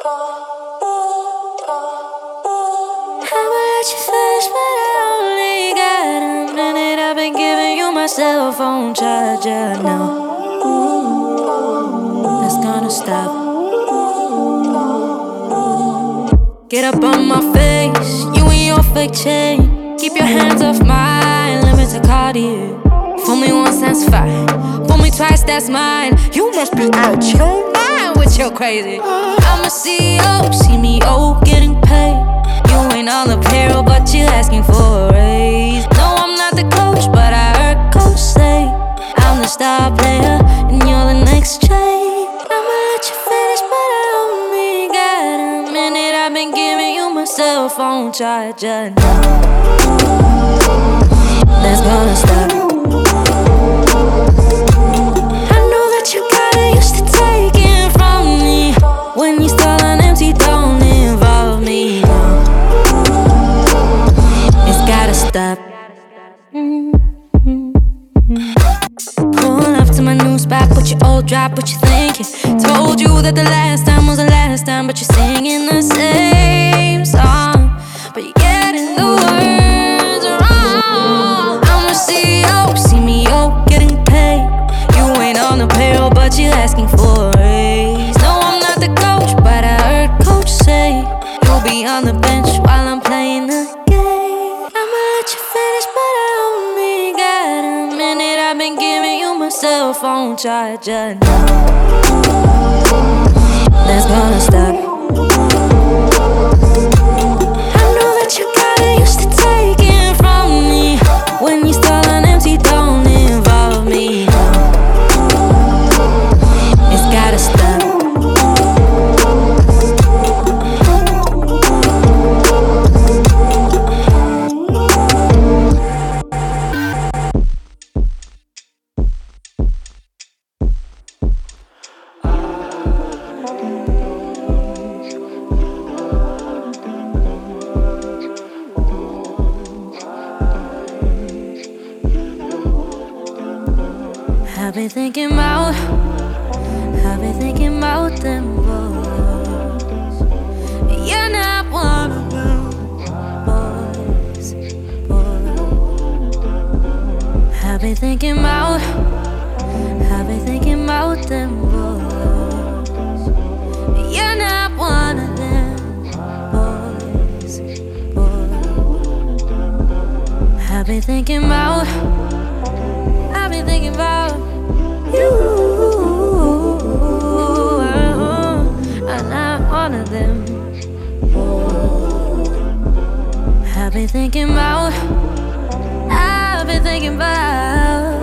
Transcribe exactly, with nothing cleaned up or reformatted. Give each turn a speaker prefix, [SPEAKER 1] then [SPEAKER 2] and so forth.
[SPEAKER 1] let you finish, but I only got a minute. I've been giving you my cell phone charger now. That's gonna stop. Get up on my face, you and your fake chain. Keep your hands off mine, limits are Cartier. Fool me once, that's fine. Fool me twice, that's mine. You must be out your mind with your crazy. I'm a C E O, see me oh, getting paid. You ain't on the payroll, but you asking for a raise. No, I'm not the coach, but I heard coach say I'm the star player and you're the next trade. I'ma let you finish, but I only got a minute. I've been giving you my cell phone charger now. That's gonna stop. I know that you gotta used to taking from me. When you stall on empty, don't involve me now. It's gotta stop. Mm-hmm. Pull up to my new spot, put your old drop, what you thinking? Told you that the last time was the last time, but you're singing the same song, but you're getting the words wrong. I'm a C E O, see me oh, getting paid. You ain't on the payroll, but you asking for a raise. No, I'm not the coach, but I heard coach say you'll be on the bench while I'm playing the game. I'ma let you finish, but I only got a minute. I've been giving you my cell phone charger now. That's gonna stop. I know that you gotta used to taking from me. When you stall on empty, don't involve me now. It's gotta stop. I've been thinking about, I've been thinking about them boys. You're not one of them boys, boys. I've been thinking about, I've been thinking about them boys. You're not one of them boys, boys. I've been thinking about, I've been thinking about you. I'm not one of them. I've been thinking about, I've been thinking about